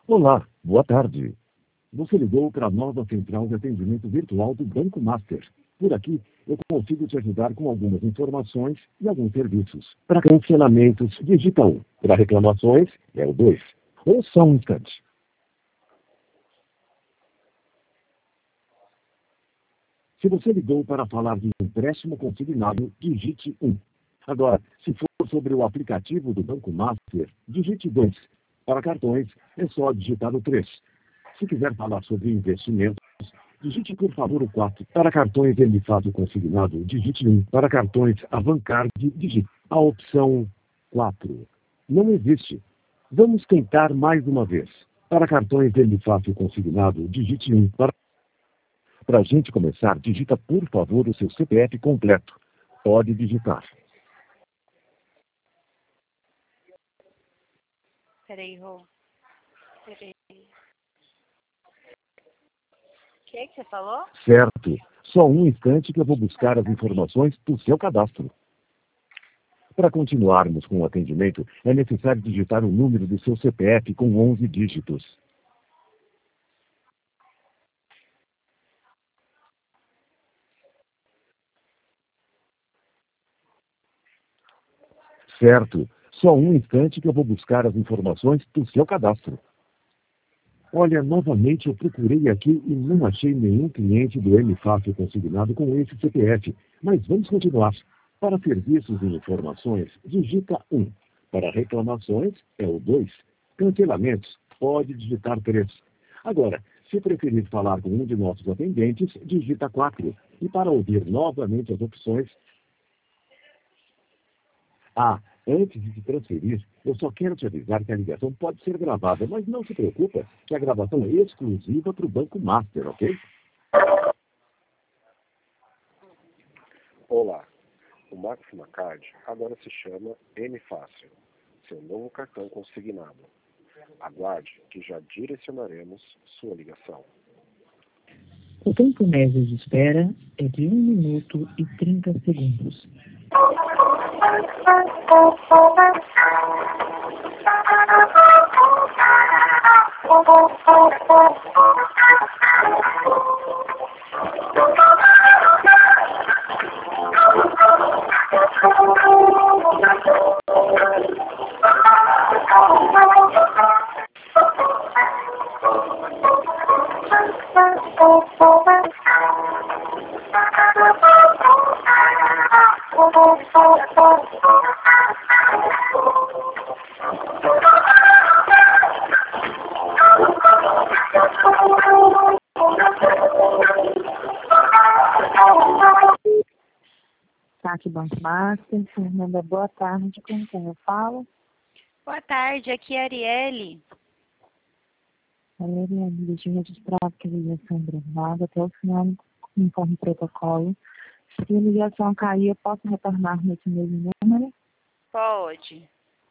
Olá, boa tarde. Você ligou para a nova central de atendimento virtual do Banco Master. Por aqui, eu consigo te ajudar com algumas informações e alguns serviços. Para cancelamentos, digita 1. Para reclamações, é o 2. Ou só um instante. Se você ligou para falar de empréstimo consignado, digite 1. Agora, se for sobre o aplicativo do Banco Master, digite 2. Para cartões, é só digitar o 3. Se quiser falar sobre investimentos, digite por favor o 4. Para cartões Emifácio consignado, digite 1. Para cartões Avantcard, digite a opção 4. Não existe. Vamos tentar mais uma vez. Para cartões Emifácio consignado, digite 1. Para a gente começar, digita por favor o seu CPF completo. Pode digitar. Peraí, Rô. Peraí. O que você falou? Certo. Só um instante que eu vou buscar as informações do seu cadastro. Para continuarmos com o atendimento, é necessário digitar o número do seu CPF com 11 dígitos. Certo. Só um instante que eu vou buscar as informações do seu cadastro. Olha, novamente eu procurei aqui e não achei nenhum cliente do Emifácio consignado com esse CPF. Mas vamos continuar. Para serviços e informações, digita 1. Para reclamações, é o 2. Cancelamentos, pode digitar 3. Agora, se preferir falar com um de nossos atendentes, digita 4. E para ouvir novamente as opções... Antes de te transferir, eu só quero te avisar que a ligação pode ser gravada, mas não se preocupa que a gravação é exclusiva para o Banco Master, ok? Olá, o Máxima Card agora se chama Emifácio, seu novo cartão consignado. Aguarde que já direcionaremos sua ligação. O tempo médio de espera é de 1 minuto e 30 segundos. Aqui, Banco Master, Fernanda, boa tarde, com quem eu falo? Boa tarde, aqui é a Arielle. Arielle, deixa eu registrar que a ligação é gravada até o final, conforme protocolo. Se a ligação cair, eu posso retornar nesse mesmo número? Pode.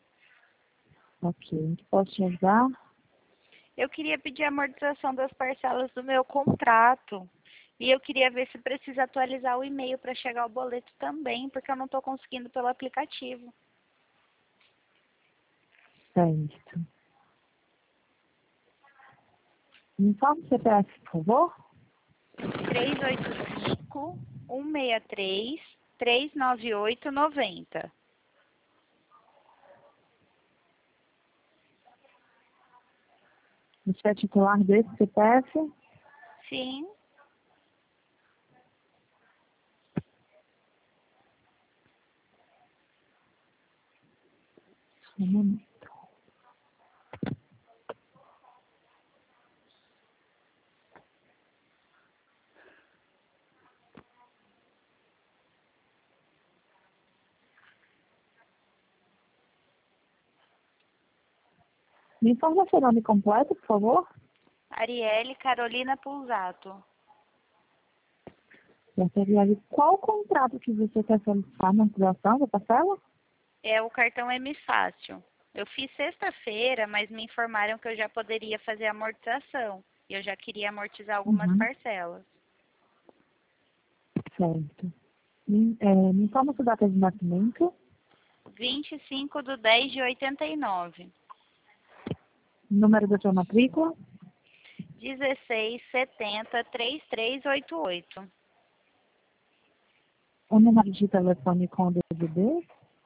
Ok, posso te ajudar? Eu queria pedir a amortização das parcelas do meu contrato. E eu queria ver se precisa atualizar o e-mail para chegar o boleto também, porque eu não estou conseguindo pelo aplicativo. Certo. Me fala o CPF, por favor. 385-163-398-90. Você é titular desse CPF? Sim. Um momento. Me informa seu nome completo, por favor. Arielle Carolina Pulsato. Arielle, qual contrato que você quer solicitar na amortização da parcela? É o cartão Emifácio. Eu fiz sexta-feira, mas me informaram que eu já poderia fazer a amortização. E eu já queria amortizar algumas parcelas. Certo. Me informa sua data de nascimento. 25/10/89. Número da sua matrícula? 1670-3388. O número de telefone com DDD?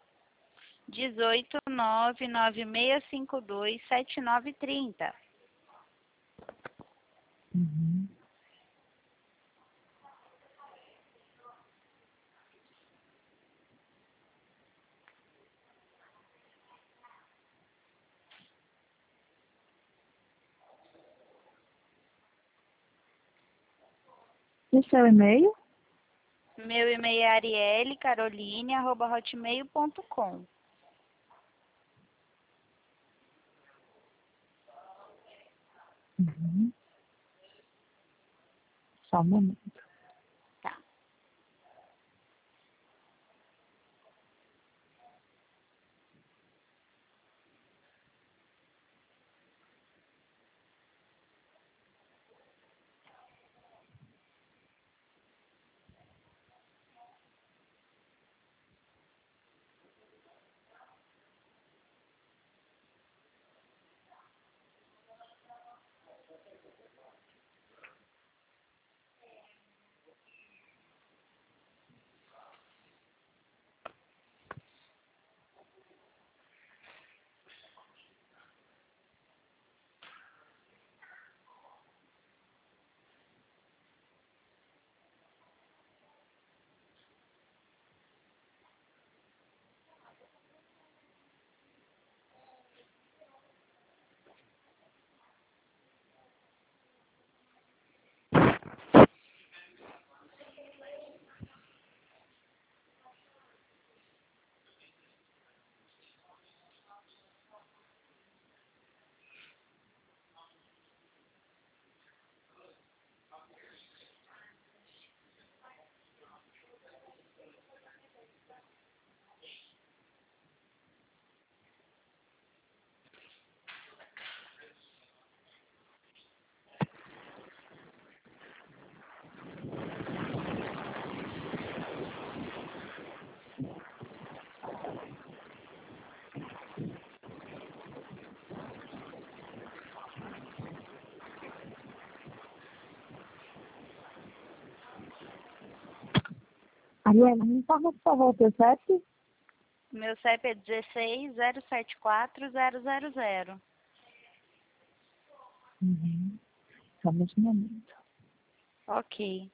18996527930. Uhum. E seu e-mail? Meu e-mail é ariellecaroline@hotmail.com. Uhum. Só um momento. Tá. Ariela, me informa, por favor, o teu CEP? Meu CEP é 16074-000. Uhum. Só neste momento. Ok.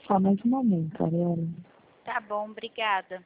Só mais um momento, Ariela. Tá bom, obrigada.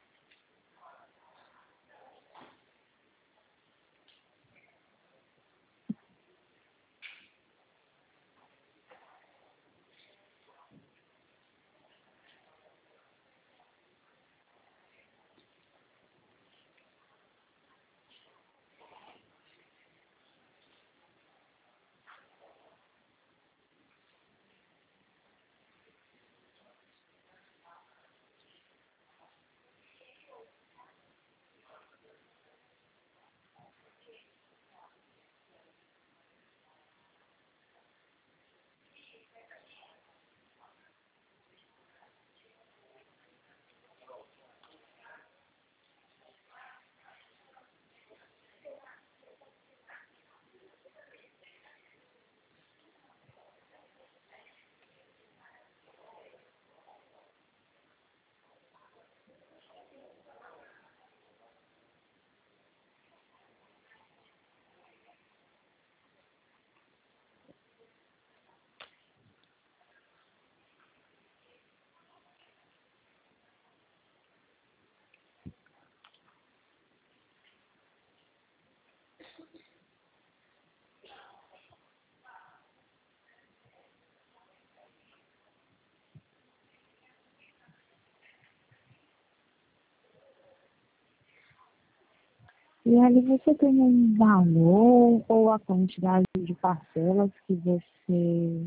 E ali você tem um valor ou a quantidade de parcelas que você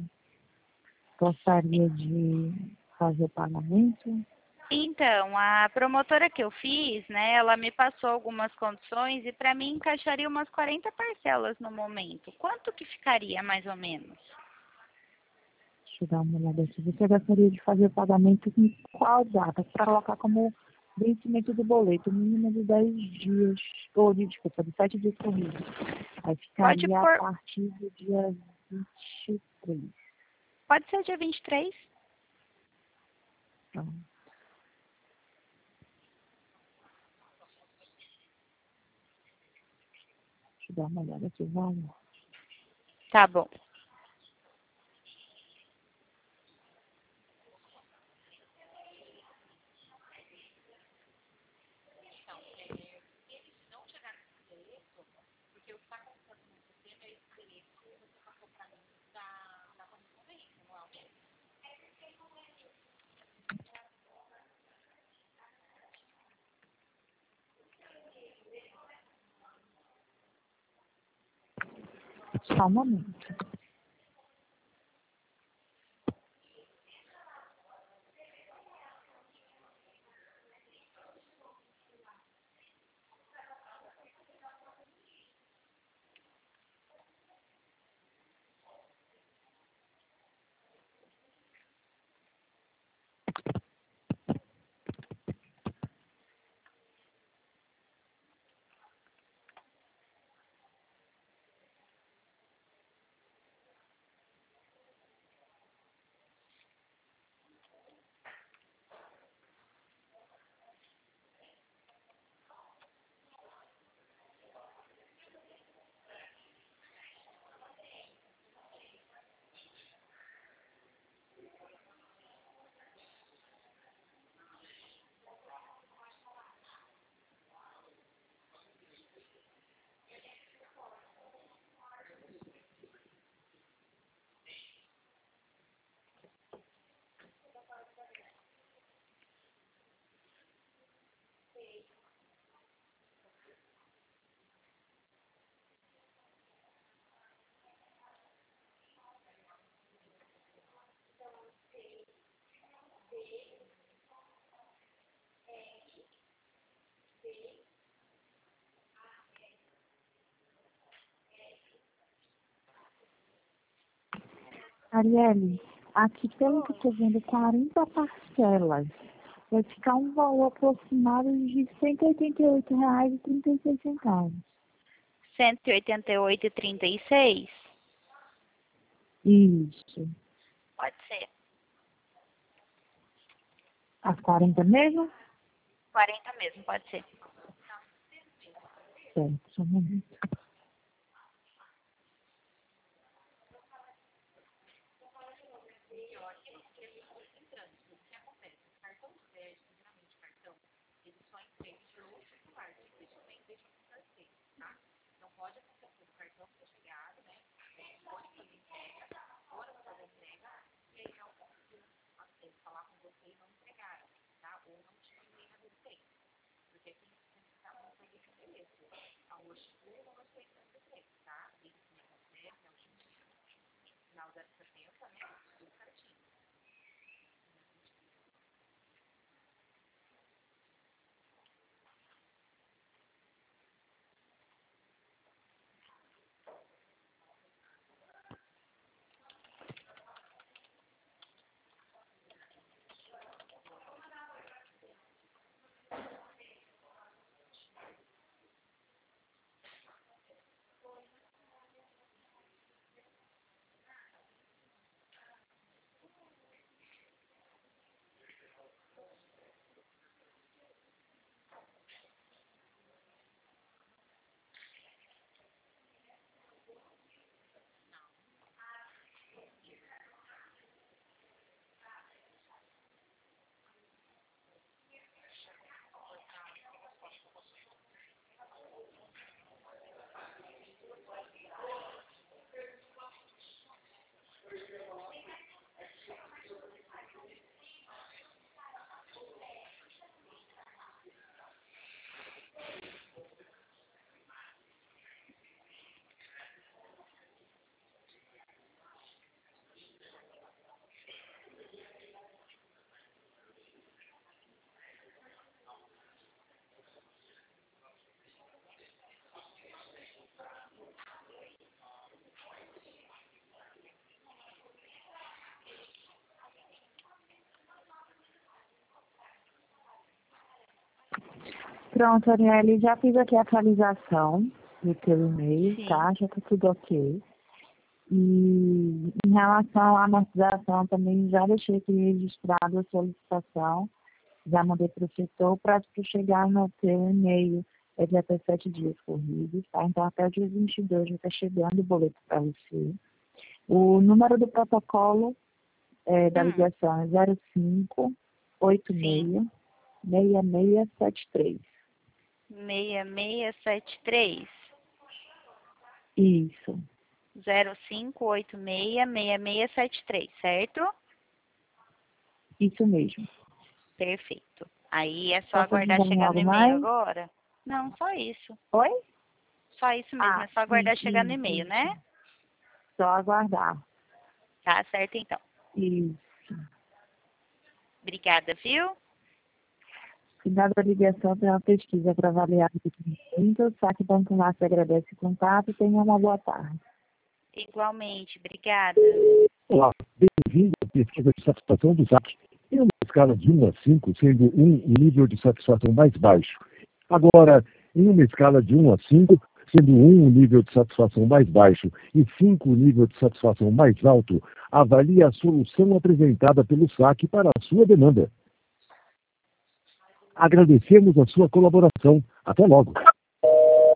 gostaria de fazer o pagamento? Então, a promotora que eu fiz, né, ela me passou algumas condições e para mim encaixaria umas 40 parcelas no momento. Quanto que ficaria mais ou menos? Deixa eu dar uma olhada aqui. Você gostaria de fazer o pagamento em qual data? Para colocar como vencimento do boleto, mínimo de 10 dias, ou desculpa, de 7 dias corridos. Aí Pode ficaria a pôr, partir do dia 23. pode ser dia 23? Então, deixa eu dar uma olhada aqui, vamos. Tá bom. Só um momento. Arielle, aqui pelo que eu estou vendo, 40 parcelas. Vai ficar um valor aproximado de R$ 188,36. 188,36? Isso. Pode ser. As 40 mesmo? 40 mesmo, pode ser. Certo, só um momento. Pronto, Arielle, já fiz aqui a atualização do teu e-mail, tá? Já tá tudo ok. E em relação à amortização, também já deixei aqui registrado a solicitação, já mandei para o setor para chegar no teu e-mail de até 7 dias corridos, tá? Então, até o dia 22 já está chegando o boleto para você. O número do protocolo da ligação é 0586 6673. 6673. Isso. 0586-6673, certo? Isso mesmo. Perfeito. Aí é só Posso aguardar ajudar em chegar algo no e-mail mais? agora? Não, só isso. Oi? Só isso mesmo, é só aguardar chegar no e-mail, isso. né? Só aguardar. Tá certo, então. Isso. Obrigada, viu? Final da ligação tem uma pesquisa para avaliar o documento. O Saque Banco Master agradece o contato e tenha uma boa tarde. Igualmente, obrigada. Olá, bem-vindo à pesquisa de satisfação do SAC. Em uma escala de 1 a 5, sendo 1 o nível de satisfação mais baixo. Agora, em uma escala de 1 a 5, sendo 1 o nível de satisfação mais baixo e 5 o nível de satisfação mais alto, avalie a solução apresentada pelo SAC para a sua demanda. Agradecemos a sua colaboração. Até logo.